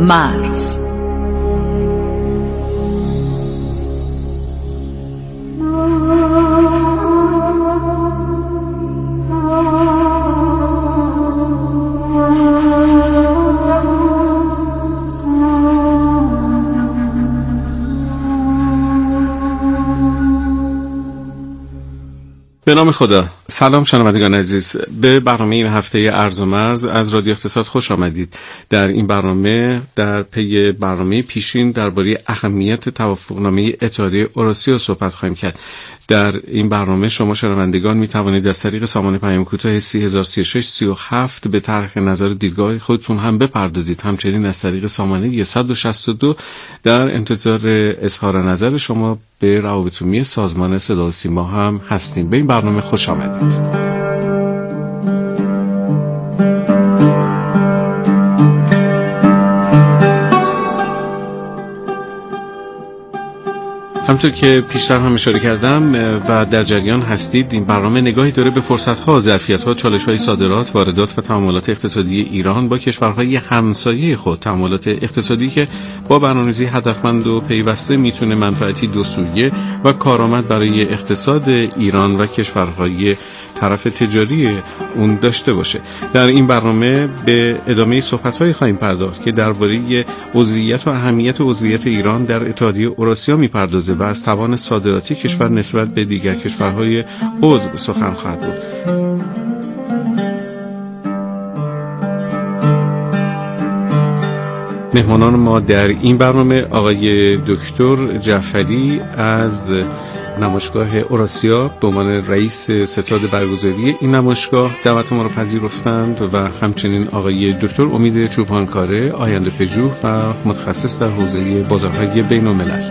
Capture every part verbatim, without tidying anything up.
مرز. به نام خدا. سلام شنوندگان عزیز، به برنامه این هفته ارز و مرز از رادیو اقتصاد خوش آمدید. در این برنامه در پی برنامه پیشین درباره اهمیت توافقنامه اتحادیه اوراسیا صحبت خواهیم کرد. در این برنامه شما شنوندگان می توانید از طریق سامانه پیام کوتاه سه هزار و سی و شش سی و هفت به طرح نظر دیدگاه خودتون هم بپردازید. همچنین از طریق سامانه صد و شصت و دو در انتظار اظهار نظر شما به روابط عمومی سازمان صدا و سیما هم هستیم. به این برنامه خوش آمدید. همطور که پیشتر هم اشاره کردم و در جریان هستید، این برنامه نگاهی داره به فرصت‌ها، ظرفیت‌ها، چالش‌های صادرات، واردات و تعاملات اقتصادی ایران با کشورهای همسایه خود. تعاملات اقتصادی که با برنامه‌ریزی هدفمند و پیوسته میتونه منفعتی دو سویه و کارآمد برای اقتصاد ایران و کشورهای طرف تجاری اون داشته باشه. در این برنامه به ادامه صحبت‌های خواهیم پرداخت که درباره عضویت و اهمیت عضویت ایران در اتحادیه اوراسیا می‌پردازه و از توان صادراتی کشور نسبت به دیگر کشورهای عضو سخن خواهد گفت. مهمانان ما در این برنامه آقای دکتر جعفری از نمایشگاه اوراسیا به عنوان رئیس ستاد برگزاری این نمایشگاه دعوت ما را پذیرفتند و همچنین آقای دکتر امید چوپانکاره، آینده پژوه و متخصص در حوزه بازارهای بین الملل.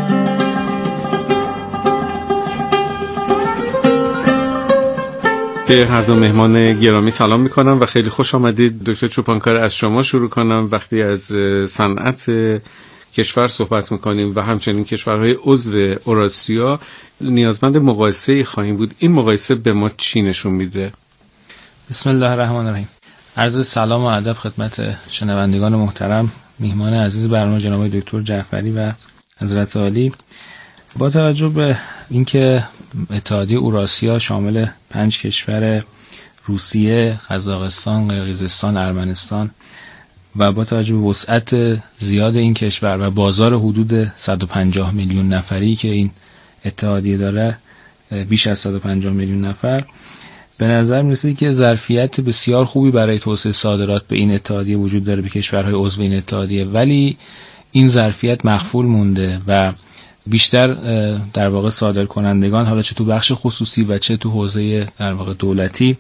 به هر دو مهمان گرامی سلام میکنم و خیلی خوش آمدید. دکتر چوپانکاره، از شما شروع کنم. وقتی از صنعت کشور صحبت میکنیم و همچنین کشورهای عضو اوراسیا، نیازمند مقایسه خواهیم بود. این مقایسه به ما چی نشون میده؟ بسم الله الرحمن الرحیم. عرض سلام و ادب خدمت شنوندگان محترم، میهمان عزیز برنامه جناب دکتر جعفری و حضرت عالی. با توجه به اینکه اتحادیه اوراسیا شامل پنج کشور روسیه، قزاقستان، قرقیزستان، ارمنستان و با توجه به وسعت زیاد این کشور و بازار حدود صد و پنجاه میلیون نفری که این اتحادیه داره، بیش از صد و پنجاه میلیون نفر، به نظر میرسه که ظرفیت بسیار خوبی برای توسعه صادرات به این اتحادیه وجود داره، به کشورهای عضو این اتحادیه، ولی این ظرفیت مخفول مونده و بیشتر در واقع صادرکنندگان، حالا چه تو بخش خصوصی و چه تو حوزه در واقع دولتی،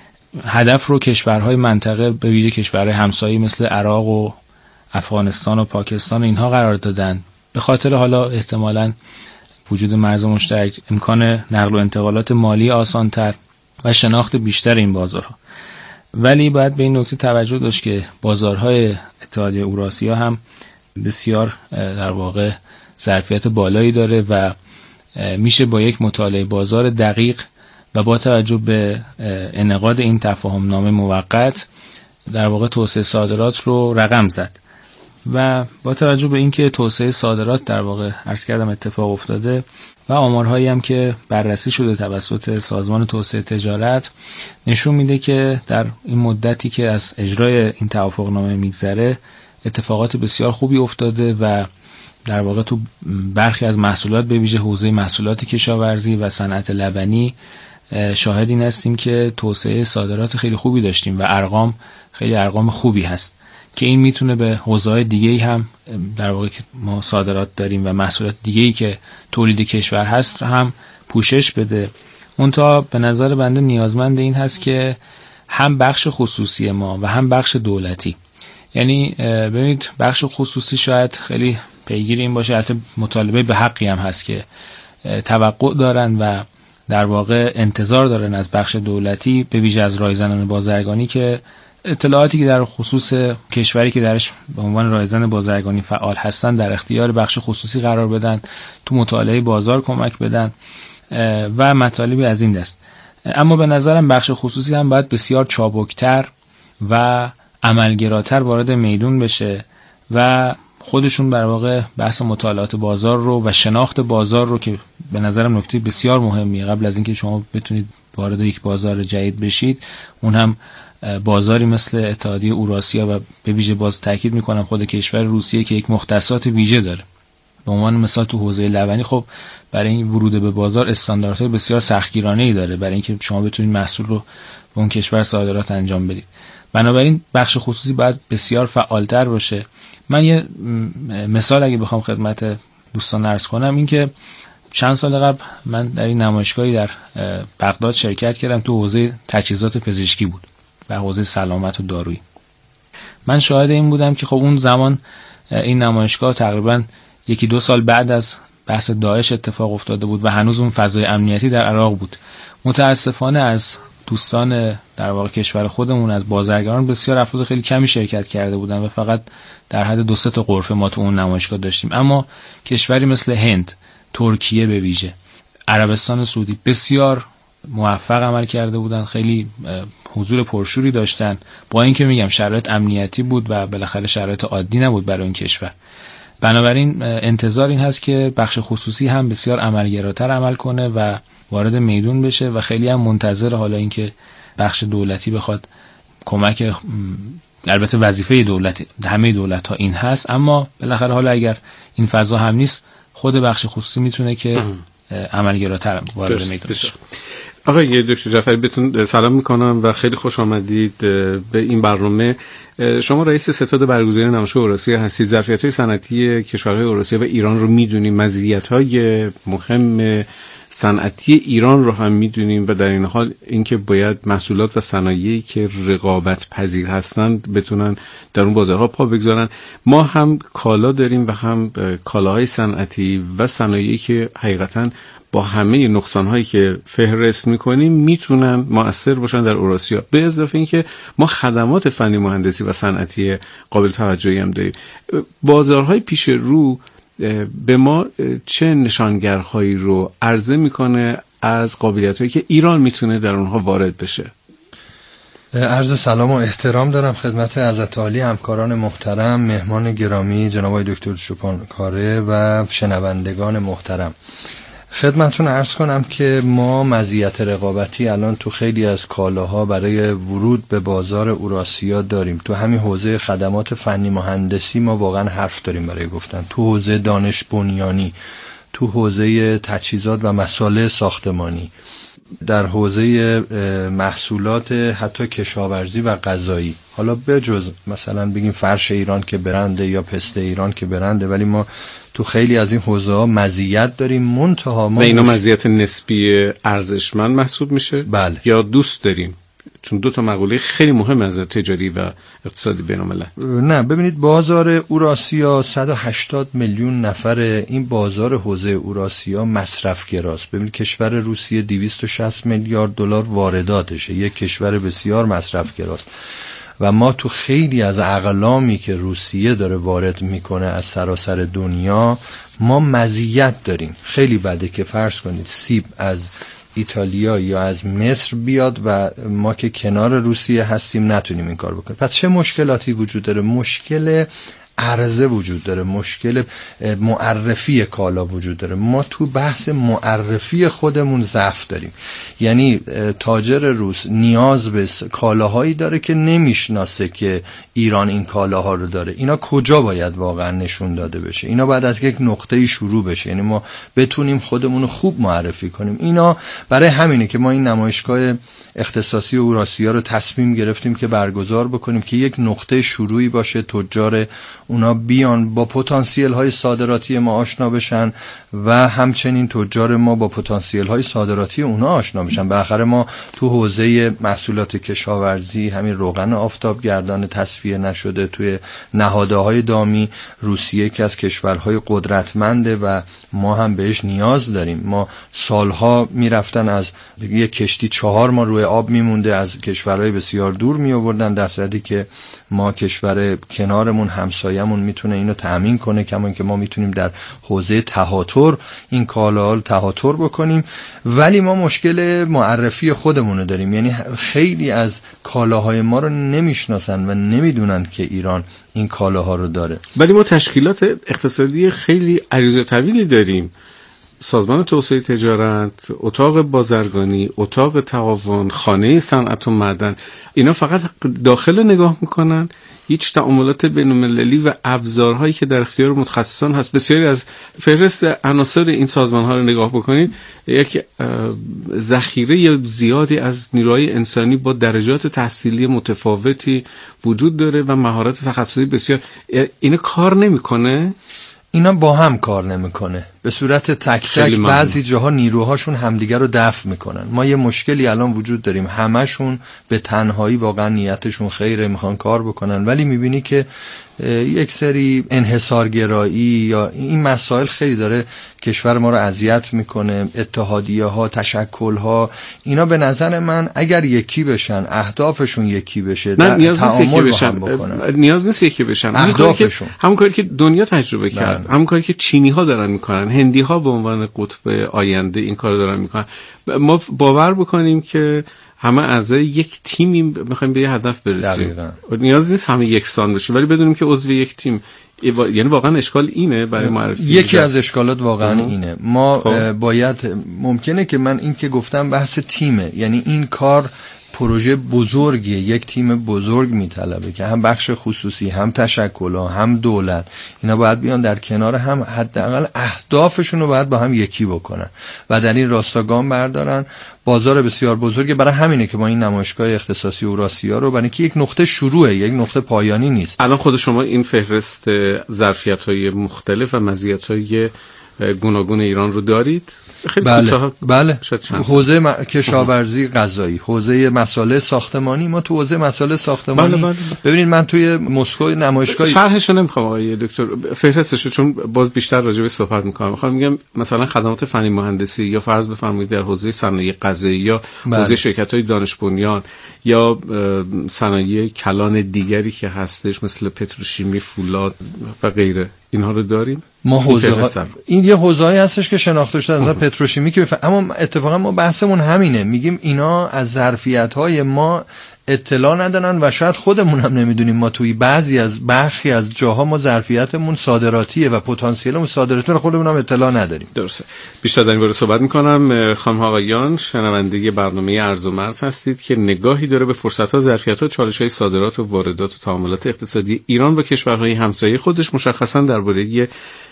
هدف رو کشورهای منطقه به ویژه کشورهای همسایه مثل عراق و افغانستان و پاکستان اینها قرار دادن. به خاطر حالا احتمالاً وجود مرز مشترک، امکان نقل و انتقالات مالی آسانتر و شناخت بیشتر این بازارها. ولی باید به این نکته توجه داشت که بازارهای اتحادیه اوراسیا هم بسیار در واقع ظرفیت بالایی داره و میشه با یک مطالعه بازار دقیق و با توجه به انعقاد این تفاهم نامه موقت در واقع توسعه صادرات رو رقم زد. و با توجه به اینکه توسعه صادرات در واقع عرض کردم اتفاق افتاده و آمارهایی هم که بررسی شده توسط سازمان توسعه تجارت نشون میده که در این مدتی که از اجرای این توافق نامه میگذره اتفاقات بسیار خوبی افتاده و در واقع تو برخی از محصولات به ویژه حوزه محصولات کشاورزی و صنعت لبنی شاهد این هستیم که توسعه صادرات خیلی خوبی داشتیم و ارقام خیلی ارقام خوبی هست که این میتونه به حوزه‌های دیگه‌ای هم در واقع که ما صادرات داریم و محصولات دیگه‌ای که تولید کشور هست هم پوشش بده. منتها به نظر بنده نیازمند این هست که هم بخش خصوصی ما و هم بخش دولتی، یعنی ببینید بخش خصوصی شاید خیلی پیگیر این باشه، البته مطالبه به حقی هم هست که توقع دارن و در واقع انتظار دارن از بخش دولتی به ویژه از رایزنان بازرگانی که اطلاعاتی که در خصوص کشوری که درش به عنوان رایزن بازرگانی فعال هستن در اختیار بخش خصوصی قرار بدن، تو مطالعه بازار کمک بدن و مطالبی از این دست. اما به نظرم بخش خصوصی هم باید بسیار چابکتر و عملگراتر وارد میدون بشه و خودشون در واقع بحث مطالعات بازار رو و شناخت بازار رو که به نظرم نکته بسیار مهمیه، قبل از اینکه شما بتونید وارد یک بازار جدید بشید، اون هم بازاری مثل اتحادیه اوراسیا و به ویژه باز تاکید میکنم خود کشور روسیه که یک مختصات ویژه داره. به عنوان مثال تو حوزه لبنی خب برای این ورود به بازار استانداردهای بسیار سختگیرانه‌ای داره برای اینکه شما بتونید محصول رو به اون کشور صادرات انجام بدید. بنابراین بخش خصوصی باید بسیار فعالتر باشه. من یه مثال اگه بخوام خدمت دوستان عرض کنم، این که چند سال قبل من در این نمایشگاهی در بغداد شرکت کردم، تو حوزه تجهیزات پزشکی بود و حوزه سلامت و دارویی. من شاهد این بودم که خب اون زمان این نمایشگاه تقریبا یکی دو سال بعد از بحث داعش اتفاق افتاده بود و هنوز اون فضای امنیتی در عراق بود. متاسفانه از دوستان در واقع کشور خودمون، از بازرگانان، بسیار افراد خیلی کمی شرکت کرده بودن و فقط در حد دو سه تا غرفه ما تو اون نمایشگاه داشتیم. اما کشوری مثل هند، ترکیه به ویژه، عربستان سعودی بسیار موفق عمل کرده بودن، خیلی حضور پرشوری داشتن، با اینکه میگم شرایط امنیتی بود و بالاخره شرایط عادی نبود برای این کشور. بنابراین انتظار این هست که بخش خصوصی هم بسیار عملگراتر عمل کنه و وارد میدون بشه و خیلی هم منتظر حالا اینکه بخش دولتی بخواد کمک، البته وظیفه دولت، همه دولت ها این هست، اما بالاخره حالا اگر این فضا هم نیست، خود بخش خصوصی میتونه که عملگراتر وارد میدون بشه. آقای دکتر جعفری بهتون سلام میکنم و خیلی خوش آمدید به این برنامه. شما رئیس ستاد برگزیدن نمایشگاه اوراسیا هستید. ظرفیت‌های صنعتی کشورهای اوراسیا و ایران رو میدونیم، مزیت‌های مهم صنعتی ایران رو هم میدونیم و در این حال اینکه باید محصولات و صنایعی که رقابت پذیر هستند بتونن در اون بازارها پا بگذارن. ما هم کالا داریم و هم کالاهای صنعتی و صنایعی که حقیقتاً با همه نقصان‌هایی که فهرست می‌کنیم میتونن مؤثر باشن در اوراسیا. به اضافه اینکه ما خدمات فنی مهندسی و صنعتی قابل توجهی هم داریم. بازارهای پیش رو به ما چه نشانگرهایی رو عرضه میکنه از قابلیت‌هایی که ایران میتونه در اونها وارد بشه؟ عرض سلام و احترام دارم خدمت حضرت عالی، همکاران محترم، مهمان گرامی جناب آقای دکتر چوپانکاره و شنوندگان محترم. خدمتون عرض کنم که ما مزیت رقابتی الان تو خیلی از کالاها برای ورود به بازار اوراسیا داریم. تو همین حوزه خدمات فنی مهندسی ما واقعا حرف داریم برای گفتن، تو حوزه دانش بنیانی، تو حوزه تجهیزات و مسائل ساختمانی، در حوزه محصولات حتی کشاورزی و غذایی. حالا بجز مثلا بگیم فرش ایران که برنده یا پسته ایران که برنده، ولی ما تو خیلی از این حوزه‌ها مزیت داریم. منتها ما و اینا مزیت نسبی ارزشمند محسوب میشه؟ بله. یا دوست داریم؟ چون دو تا مقوله خیلی مهم از تجاری و اقتصادی بین‌الملل. نه ببینید، بازار اوراسیا صد و هشتاد میلیون نفره. این بازار حوزه اوراسیا مصرفگراست. ببینید کشور روسیه دویست و شصت میلیارد دلار وارداتشه، یک کشور بسیار مصرفگراست و ما تو خیلی از اقلامی که روسیه داره وارد میکنه از سراسر دنیا ما مزیت داریم. خیلی بده که فرض کنید سیب از ایتالیا یا از مصر بیاد و ما که کنار روسیه هستیم نتونیم این کار بکنیم. پس چه مشکلاتی وجود داره؟ مشکل عرضه وجود داره، مشکل معرفی کالا وجود داره. ما تو بحث معرفی خودمون ضعف داریم. یعنی تاجر روس نیاز به کالاهایی داره که نمیشناسه که ایران این کالاها رو داره. اینا کجا باید واقعا نشون داده بشه؟ اینا باید از یک نقطه شروع بشه، یعنی ما بتونیم خودمون رو خوب معرفی کنیم. اینا برای همینه که ما این نمایشگاه اختصاصی اوراسیا رو تصمیم گرفتیم که برگزار بکنیم که یک نقطه شروعی باشه، تجار اونا بیان با پتانسیل های صادراتی ما آشنا بشن و همچنین تجار ما با پتانسیل های صادراتی اونا آشنا بشن. بالاخره ما تو حوزه محصولات کشاورزی همین روغن آفتابگردان تصفیه نشده، توی نهاده های دامی روسیه که از کشورهای قدرتمنده و ما هم بهش نیاز داریم. ما سالها میرفتن از یک کشتی چهار ماه روی آب میمونده از کشورهای بسیار دور می آوردن، در صورتی که ما کشور کنارمون همسایمون میتونه اینو تأمین کنه، کما اینکه ما میتونیم در حوزه تهاتر این کالا رو تهاتر بکنیم. ولی ما مشکل معرفی خودمون رو داریم، یعنی خیلی از کالاهای ما رو نمیشناسن و نمیدونن که ایران این کالاها رو داره. ولی ما تشکیلات اقتصادی خیلی عریض و طویلی داریم، سازمان توسعه تجارت، اتاق بازرگانی، اتاق تعاون، خانه صنعت و معدن. اینا فقط داخل نگاه میکنن، هیچ تعاملات بین‌المللی و ابزارهایی که در اختیار متخصصان هست. بسیاری از فهرست عناصر این سازمان‌ها رو نگاه بکنید، یک ذخیره زیادی از نیروهای انسانی با درجات تحصیلی متفاوتی وجود داره و مهارت تخصصی بسیار. اینا کار نمیکنه؟ اینا با هم کار نمیکنه، به صورت تک تک بعضی جاها نیروهاشون همدیگر رو دفع میکنن. ما یه مشکلی الان وجود داریم، همشون به تنهایی واقعا نیتشون خیره، میخوان کار بکنن، ولی میبینی که یک سری انحصارگرایی یا این مسائل خیلی داره کشور ما رو اذیت میکنه. اتحادیه ها، تشکل ها، اینا به نظر من اگر یکی بشن، اهدافشون یکی بشه، نه نیاز نیست یکی بشن، نیاز نیست یکی بشن، اهدافشون همون کاری که دنیا تجربه کرد، همون کاری که چینی ها دارن میکنن، هندی ها به عنوان قطب آینده این کارو دارن میکنن. ما باور بکنیم که همه اعضای یک تیمی میخوایم به یه هدف برسیم. دقیقاً. نیاز نیست همه یکسان باشیم، ولی بدونیم که عضو یک تیم. یعنی واقعا اشکال اینه برای معرفی. یکی جا. از اشکالات واقعا اینه. ما خب. باید، ممکنه که من این که گفتم بحث تیمه، یعنی این کار پروژه بزرگیه، یک تیم بزرگ میطلبه که هم بخش خصوصی، هم تشکل‌ها، هم دولت، اینا باید بیان در کنار هم، حداقل اهدافشون رو باید با هم یکی بکنن و در این راستا گام بردارن. بازار بسیار بزرگه، برای همینه که ما این نمایشگاه اختصاصی اوراسیا رو، برای اینکه یک نقطه شروعه، یک نقطه پایانی نیست. الان خود شما این فهرست ظرفیت‌های مختلف و مزیت‌های گوناگون ایران رو دارید؟ خیلی بله بله حوزه م... کشاورزی غذایی، حوزه مسائل ساختمانی. ما تو حوزه مسائل ساختمانی بله بله بله. ببینید من توی مسکو نمایشگاه، شرحشو نمیخوام آقای دکتر، فهرستشو، چون باز بیشتر راجع به صحبت میکنم. میخوام میگم مثلا خدمات فنی مهندسی، یا فرض بفرمایید در حوزه صنایع غذایی، یا بله. حوزه شرکت‌های دانش بنیان، یا صنایع کلان دیگری که هستش مثل پتروشیمی، فولاد و غیره، اینها رو داریم. ما حوزه ها... این یه حوزه‌ای هستش که شناخته شده، مثلا پتروشیمی که بف... اما اتفاقا ما بحثمون همینه، میگیم اینا از ظرفیت‌های ما اطلاع ندارن و شاید خودمون هم نمیدونیم. ما توی بعضی از برخی از جاها ما ظرفیتمون صادراتیه و پتانسیلمون صادراتی رو خودمون هم اطلاع نداریم. درسته. بیشتر در این باره صحبت می‌کنم. خانم آقایان، شنونده برنامه ارز و مرز هستید که نگاهی داره به فرصت‌ها، ظرفیت‌ها، چالش‌های صادرات و واردات و تعاملات اقتصادی ایران با کشورهای همسایه خودش، مشخصاً درباره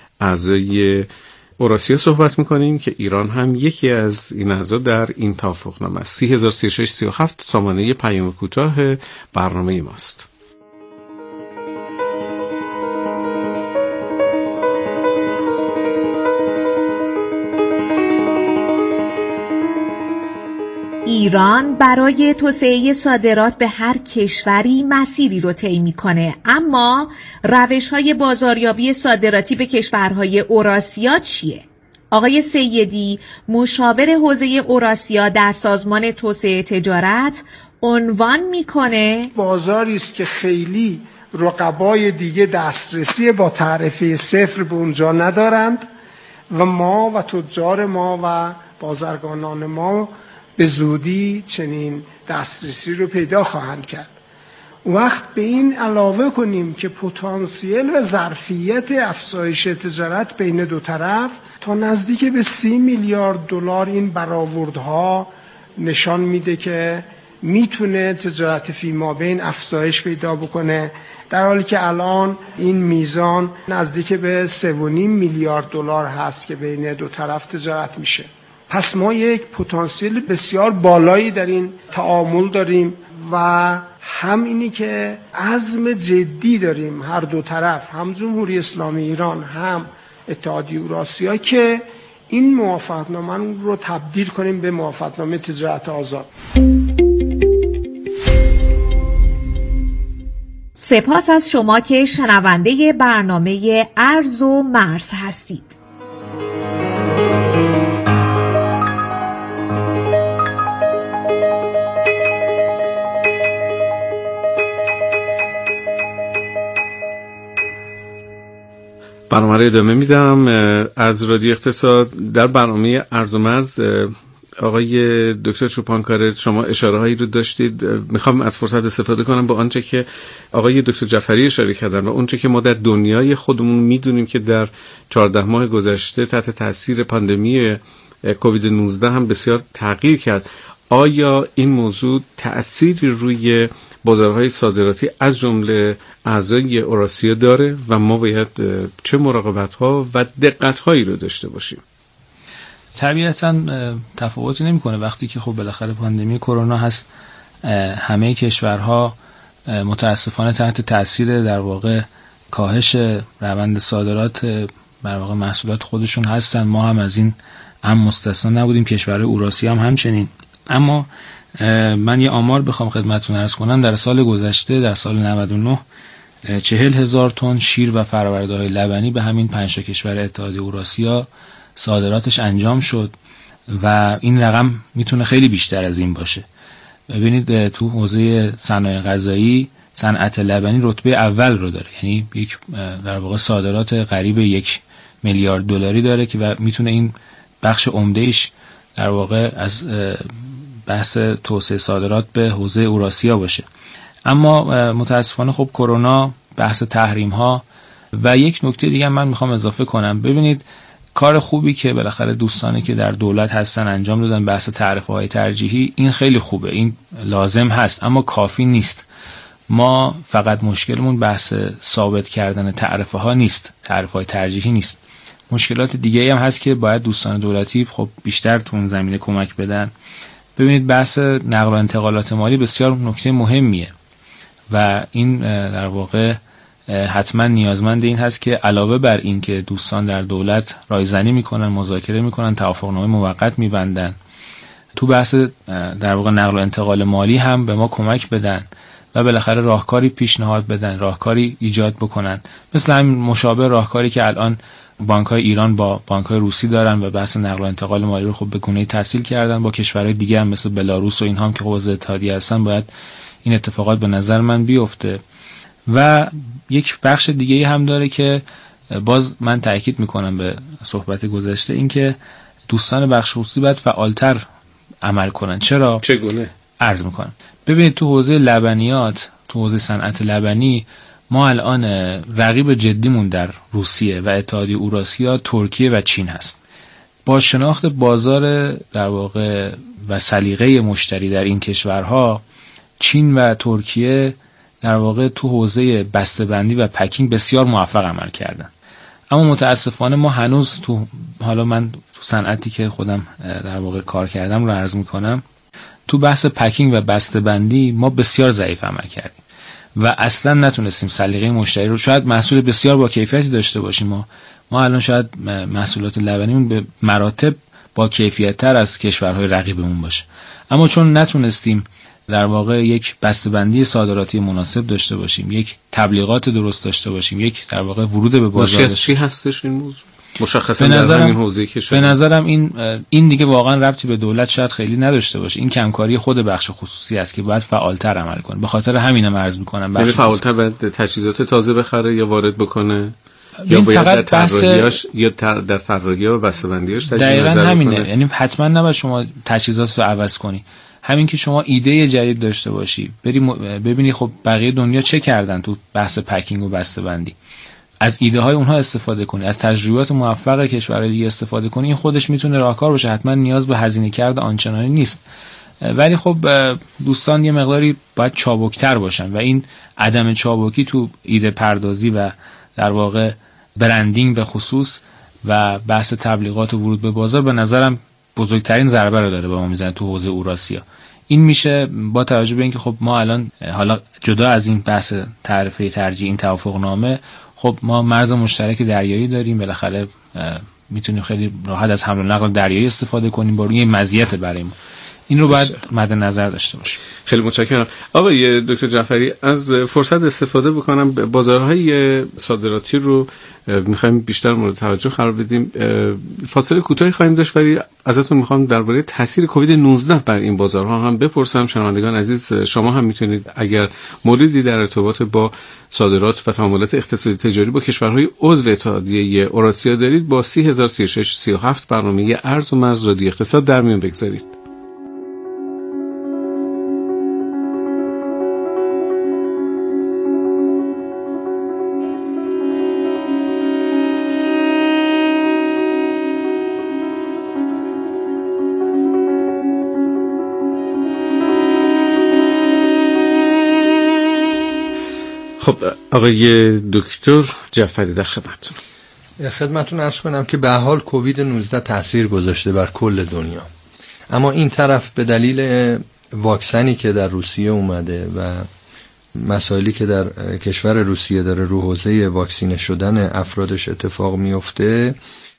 اعضای اوراسیا صحبت میکنیم که ایران هم یکی از این اعضا در این توافقنامه است. سی هزار سی و شش سی و هفت سامانه پیام کوتاه برنامه ماست. ایران برای توسعه صادرات به هر کشوری مسیری رو طی می‌کنه، اما روش‌های بازاریابی صادراتی به کشورهای اوراسیا چیه؟ آقای سیدی، مشاور حوزه اوراسیا در سازمان توسعه تجارت، عنوان می‌کنه بازاری است که خیلی رقبای دیگه دسترسی با تعرفه صفر به اونجا ندارند و ما و تجار ما و بازرگانان ما به زودی چنین دسترسی رو پیدا خواهند کرد. وقت به این علاوه کنیم که پتانسیل و ظرفیت افزایش تجارت بین دو طرف تا نزدیک به سی میلیارد دلار این برآوردها نشان میده که میتونه تجارت فیمابین افزایش پیدا بکنه، در حالی که الان این میزان نزدیک به سه و نیم میلیارد دلار هست که بین دو طرف تجارت میشه. پس ما یک پتانسیل بسیار بالایی در این تعامل داریم و هم اینی که عزم جدی داریم هر دو طرف، هم جمهوری اسلامی ایران هم اتحادیه اوراسیا، که این موافقتنامه رو تبدیل کنیم به موافقتنامه تجارت آزاد. سپاس از شما که شنونده برنامه ارز و مرز هستید. برنامه رو ادامه میدم. از رادیو اقتصاد در برنامه ارز و مرز آقای دکتر چوپانکار شما اشاره هایی رو داشتید. میخوام از فرصت استفاده کنم با آنچه که آقای دکتر جعفری اشاره کردن و اونچه که ما در دنیای خودمون میدونیم که در چهارده ماه گذشته تحت تاثیر پاندمی کووید نوزده هم بسیار تغییر کرد. آیا این موضوع تأثیری روی بازارهای صادراتی از جمله اعضای اوراسیا داره و ما باید چه مراقبت‌ها و دقت‌هایی رو داشته باشیم؟ طبیعتاً تفاوتی نمی‌کنه وقتی که خب بالاخره پاندمی کرونا هست. همه کشورها متاسفانه تحت تاثیر در واقع کاهش روند صادرات در واقع محصولات خودشون هستن. ما هم از این هم مستثنا نبودیم، کشورهای اوراسیا هم همچنین. اما من یه آمار بخوام خدمتتون عرض کنم، در سال گذشته در سال نود و نه چهل هزار تن شیر و فرآورده‌های لبنی به همین پنج تا کشور اتحادیه اوراسیا صادراتش انجام شد و این رقم میتونه خیلی بیشتر از این باشه. ببینید تو حوزه صنایع غذایی صنعت لبنی رتبه اول رو داره، یعنی یک در واقع صادرات قریب یک میلیارد دلاری داره که و میتونه این بخش عمده‌ایش در واقع از بحث توسعه صادرات به حوزه اوراسیا باشه. اما متاسفانه خب کرونا، بحث تحریم ها و یک نکته دیگه من میخوام اضافه کنم. ببینید کار خوبی که بالاخره دوستانی که در دولت هستن انجام دادن، بحث تعرفه های ترجیحی، این خیلی خوبه، این لازم هست اما کافی نیست. ما فقط مشکلمون بحث ثابت کردن تعرفه ها نیست، تعرفه های ترجیحی نیست. مشکلات دیگه هم هست که باید دوستان دولتی خب بیشتر تو اون زمینه کمک بدن. ببینید بحث نقل و انتقالات مالی بسیار نکته مهمیه و این در واقع حتما نیازمند این هست که علاوه بر این که دوستان در دولت رایزنی میکنن، مذاکره میکنن، توافقنامه موقت میبندن، تو بحث در واقع نقل و انتقال مالی هم به ما کمک بدن و بالاخره راهکاری پیشنهاد بدن، راهکاری ایجاد بکنن، مثل همین مشابه راهکاری که الان بانک‌های ایران با بانک‌های روسی دارن و بحث نقل و انتقال مالی رو خب به گونه‌ای تسهیل کردن. با کشورهای دیگه هم مثل بلاروس و اینها هم که خب عضو اتحادیه هستن باید این اتفاقات به نظر من بیفته. و یک بخش دیگه هم داره که باز من تاکید میکنم به صحبت گذشته، این که دوستان بخش خصوصی باید فعالتر عمل کنن. چرا؟ چگونه؟ عرض میکنم. ببینید تو حوزه لبنیات، تو حوزه صنعت لبنی، ما الان رقیب جدیمون در روسیه و اتحادیه اوراسیا ترکیه و چین هست. با شناخت بازار در واقع و سلیقه مشتری در این کشورها، چین و ترکیه در واقع تو حوزه بسته‌بندی و پکینگ بسیار موفق عمل کردن. اما متاسفانه ما هنوز تو، حالا من تو صنعتی که خودم در واقع کار کردم رو عرض میکنم، تو بحث پکینگ و بسته‌بندی ما بسیار ضعیف عمل کردیم و اصلا نتونستیم سلیقه مشتری رو، شاید محصول بسیار با کیفیتی داشته باشیم، ما ما الان شاید محصولات لبنیمون به مراتب با کیفیت تر از کشورهای رقیبمون باشه، اما چون نتونستیم در واقع یک بسته‌بندی صادراتی مناسب داشته باشیم، یک تبلیغات درست داشته باشیم، یک در واقع ورود به بازار چی هستش این موضوع؟ مشخصا در همین حوزه که به نظرم این این دیگه واقعا ربطی به دولت شاید خیلی نداشته باشه، این کمکاری خود بخش خصوصی است که باید فعالتر عمل کنه. به خاطر همینم عرض می‌کنم بخش فعالتر باید تجهیزات تازه بخره یا وارد بکنه یا باید در طراحیاش یا در طراحی و بسته‌بندیاش تجهیزات دقیقاً همینه. یعنی حتما نباید شما تجهیزات رو عوض کنی، همین که شما ایده جدید داشته باشی، بری ببینی خب بقیه دنیا چه کردن تو بحث پکینگ و بسته‌بندی، از ایده های اونها استفاده کنی، از تجربیات موفق کشورهای دیگه استفاده کنی، این خودش میتونه راهکار باشه. حتما نیاز به هزینه کرده آنچنانی نیست، ولی خب دوستان یه مقداری باید چابکتر باشن و این عدم چابکی تو ایده پردازی و در واقع برندینگ به خصوص و بحث تبلیغات و ورود به بازار به نظرم بزرگترین ضربه رو داره به ما میزنه تو حوزه اوراسیا. این میشه با توجه به اینکه خب ما الان حالا جدا از این بحث تعرفه ترجیحی، این توافقنامه، خب ما مرز مشترک دریایی داریم، بالاخره میتونیم خیلی راحت از حمل و نقل دریایی استفاده کنیم، با روی مزیت برای ما. این رو باید مد نظر داشته باشیم. خیلی متشکرم. آقای دکتر جعفری، از فرصت استفاده بکنم، بازارهای صادراتی رو میخوایم بیشتر مورد توجه قرار بدیم. فاصله کوتاهی خواهیم داشت ولی ازتون میخوام درباره تاثیر کووید نوزده بر این بازارها هم بپرسم. شنوندگان عزیز، شما هم میتونید اگر موردی در ارتباط با صادرات و تعاملات اقتصادی تجاری با کشورهای عضو اتحادیه اوراسیا دارید با سی هزار و سی و شش سی و هفت برنامه ارز و مرز رادیو اقتصاد در میون بگذارید. خب آقای دکتر جعفری در خدمتتون. خدمتتون عرض کنم که به حال کووید نوزده تاثیر گذاشته بر کل دنیا، اما این طرف به دلیل واکسنی که در روسیه اومده و مسائلی که در کشور روسیه داره رو حوزه واکسینه شدن افرادش اتفاق میفته،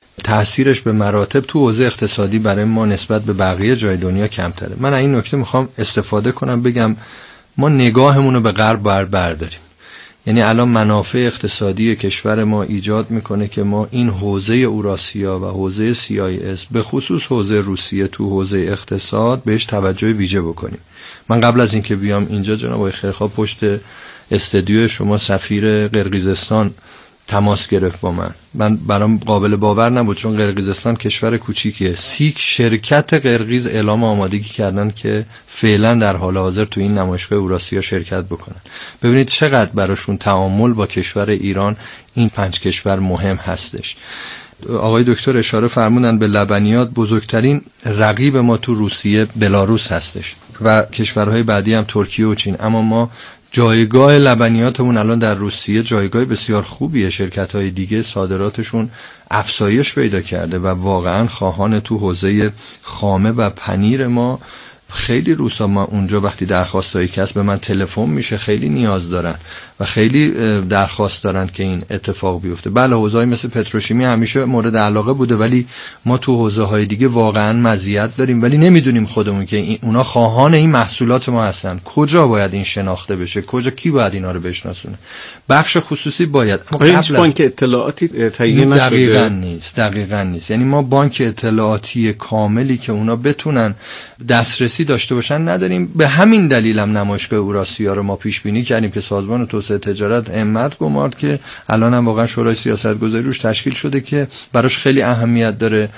تأثیرش به مراتب تو حوزه اقتصادی برای ما نسبت به بقیه جای دنیا کمتره. من این نکته میخوام استفاده کنم بگم ما نگاهمون رو به غرب بر برداریم. یعنی الان منافع اقتصادی کشور ما ایجاد میکنه که ما این حوزه اوراسیا و حوزه سی آی اس به خصوص حوزه روسیه تو حوزه اقتصاد بهش توجه ویژه بکنیم. من قبل از اینکه بیام اینجا جناب آقای خیرخواه پشت استودیو شما سفیر قرقیزستان تماس گرفت با من. من برام قابل باور نبود چون قرقیزستان کشور کوچیکیه. سی شرکت قرقیز اعلام آمادگی کردن که فعلا در حال حاضر تو این نمایشگاه اوراسیا شرکت بکنن. ببینید چقدر براشون تعامل با کشور ایران این پنج کشور مهم هستش. آقای دکتر اشاره فرمودن به لبنیات. بزرگترین رقیب ما تو روسیه بلاروس هستش و کشورهای بعدی هم ترکیه و چین، اما ما جایگاه لبنیاتمون الان در روسیه جایگاه بسیار خوبیه. شرکت‌های دیگه صادراتشون افزایش پیدا کرده و واقعا خواهان تو حوزه خامه و پنیر ما خیلی روسا ما اونجا وقتی درخواستایی که هست به من تلفن میشه خیلی نیاز دارن و خیلی درخواست دارن که این اتفاق بیفته. بله حوزه‌ای مثل پتروشیمی همیشه مورد علاقه بوده ولی ما تو حوزه‌های دیگه واقعا مزیت داریم ولی نمیدونیم خودمون که اونا خواهان این محصولات ما هستن. کجا باید این شناخته بشه؟ کجا کی باید اینا رو بشناسونه؟ بخش خصوصی باید. آیا هیچ بانک اطلاعاتی تهیه نشده؟ دقیقاً نیست. دقیقاً نیست. یعنی ما بانک اطلاعاتی کاملی که اونا بتونن دسترسی داشته باشن نداریم. به همین دلیل هم نمایشگاه اوراسیا رو ما پیش بینی کردیم که سازمان توسعه تجارت همت گمارد که الان هم واقعا شورای سیاستگذاری روش تشکیل شده که براش خیلی اهمیت داره.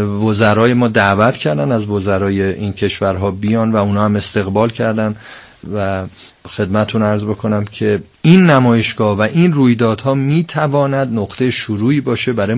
وزرای ما دعوت کردن از وزرای این کشورها بیان و اونا هم استقبال کردن و خدمتتون عرض بکنم که این نمایشگاه و این رویدادها میتواند نقطه شروعی باشه برای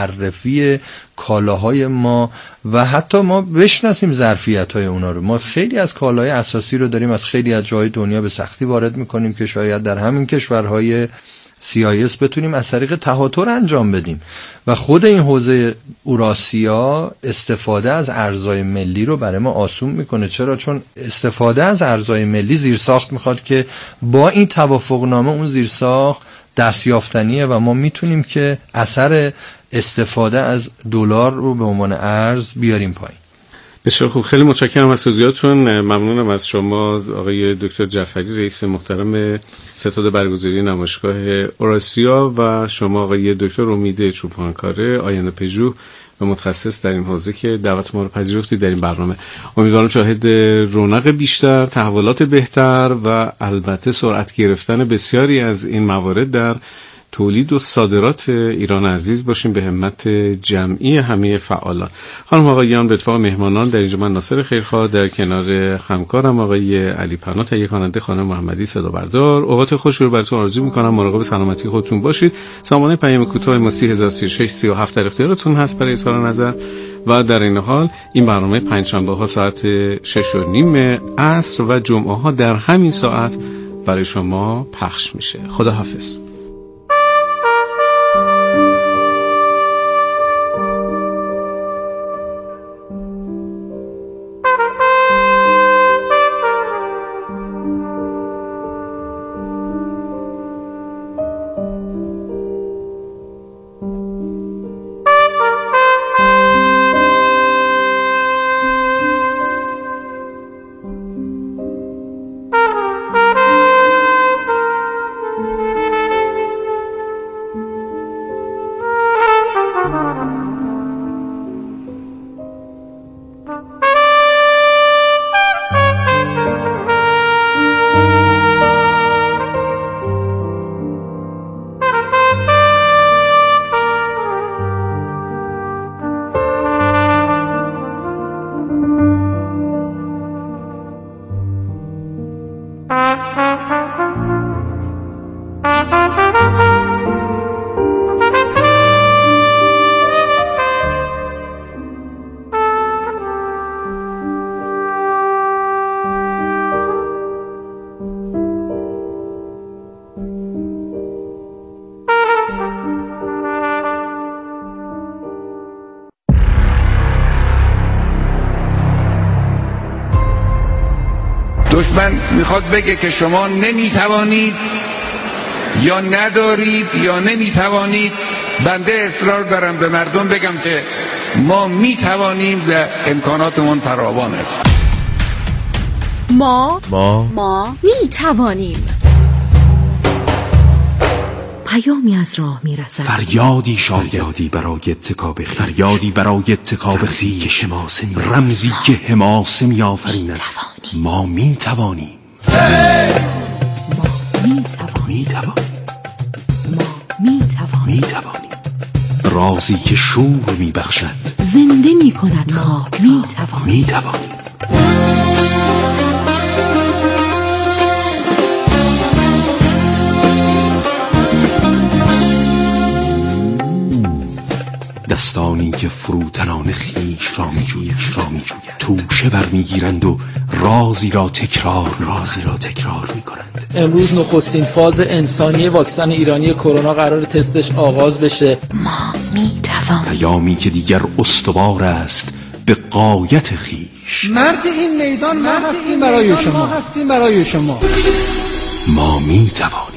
معرفی کالاهای ما و حتی ما بشناسیم ظرفیت‌های اونا رو. ما خیلی از کالاهای اساسی رو داریم از خیلی از جای دنیا به سختی وارد میکنیم که شاید در همین کشورهای سی آی اس بتونیم از طریق تهاتر انجام بدیم و خود این حوزه اوراسیا استفاده از ارزهای ملی رو برای ما آسون میکنه. چرا؟ چون استفاده از ارزهای ملی زیرساخت میخواد که با این توافقنامه اون زیرساخت دستیافتنیه و ما میتونیم که اثر استفاده از دلار رو به عنوان ارز بیاریم پایین. بسیار خوب، خیلی متشکرم از توضیحاتتون. ممنونم از شما آقای دکتر جعفری، رئیس محترم ستاد برگزاری نمایشگاه اوراسیا و شما آقای دکتر امید چوپانکاره آینده پژوه و متخصص در این حوزه که دعوت ما رو پذیرفتید در این برنامه. امیدوارم شاهد رونق بیشتر، تحولات بهتر و البته سرعت گرفتن بسیاری از این موارد در تولید و صادرات ایران عزیز باشیم به همت جمعی همه فعالان. خانم آقایان، به اتفاق مهمانان در اینجا من ناصر خیرخواه در کنار همکارم آقای علی پناه، تهیه کننده خانم محمدی صدا بردار، اوقات خوش رو براتون آرزو میکنم. مراقب سلامتی خودتون باشید. سامانه پیام کوتاه ما سی هزار و سی و شش سی و هفت در اختیارتون هست برای اظهار نظر و در این حال این برنامه پنجشنبه ها ساعت شش و نیم عصر و جمعه ها در همین ساعت برای شما پخش میشه. خدا حافظ. ریسمن میخواد بگه که شما نمیتوانید یا ندارید یا نمیتوانید. بنده اصرار دارم به مردم بگم که ما میتوانیم و امکاناتمون فراوان است. ما ما ما میتوانیم. پیامی از راه میرسد، فریادی شایدی برای اتکاب خیش، فریادی برای اتکاب خیش، رمزی که حماسه می آفریند. ما می توانیم. ما می توانیم. می توانیم. ما می توانیم. می توانیم. رازی که شور می بخشد، زنده می کند خاک. می توانیم. می توانیم. دستانی که فروتنان خیش را می جوید را می جوید توشه برمیگیرند و رازی را تکرار رازی را تکرار می کنند. امروز نخستین فاز انسانی واکسن ایرانی کرونا قرار تستش آغاز بشه. ما می توانیم. پیامی که دیگر استوار است به غایت خیش. مرد این میدان ما هستیم برای شما هستیم برای شما ما می توانیم.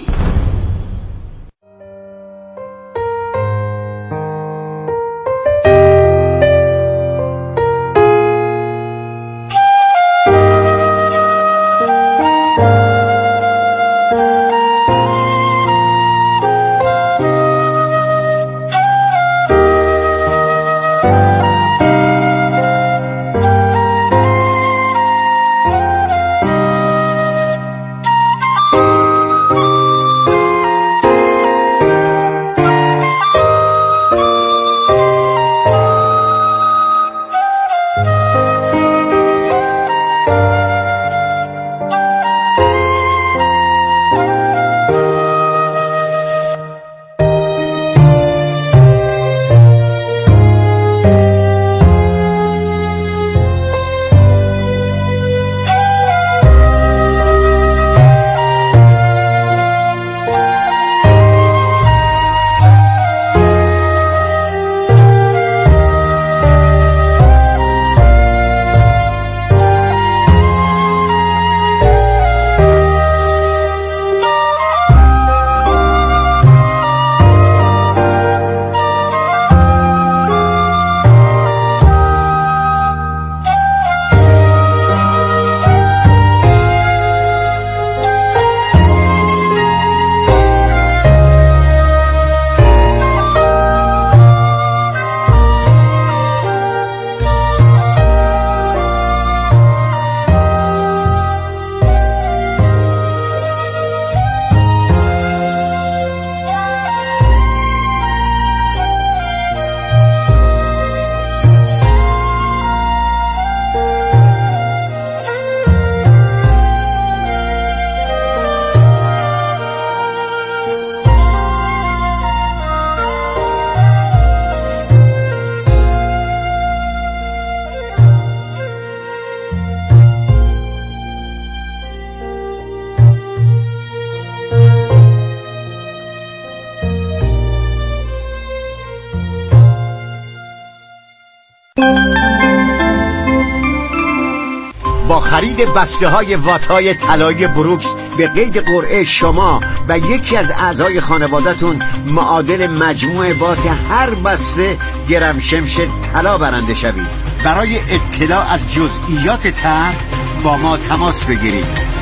با خرید بسته های وات‌های طلایی بروکس به قید قرعه شما و یکی از اعضای خانواده‌تون معادل مجموع وات هر بسته گرم شمش طلا برنده شوید. برای اطلاع از جزئیات طرح با ما تماس بگیرید.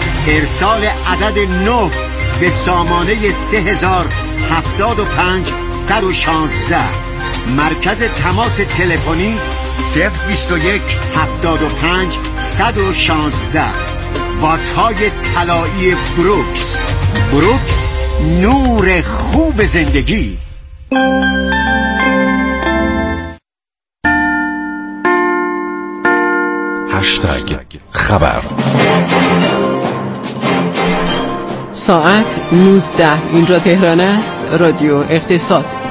ارسال عدد نه به سامانه سه هزار هفتاد و پنج صد و شانزده. مرکز تماس تلفنی صفر بیست و یک هفتاد و پنج صد و شانزده. وات‌های طلایی بروکس. بروکس، نور خوب زندگی. هشتگ خبر. ساعت نوزده. اینجا تهران است. رادیو اقتصاد.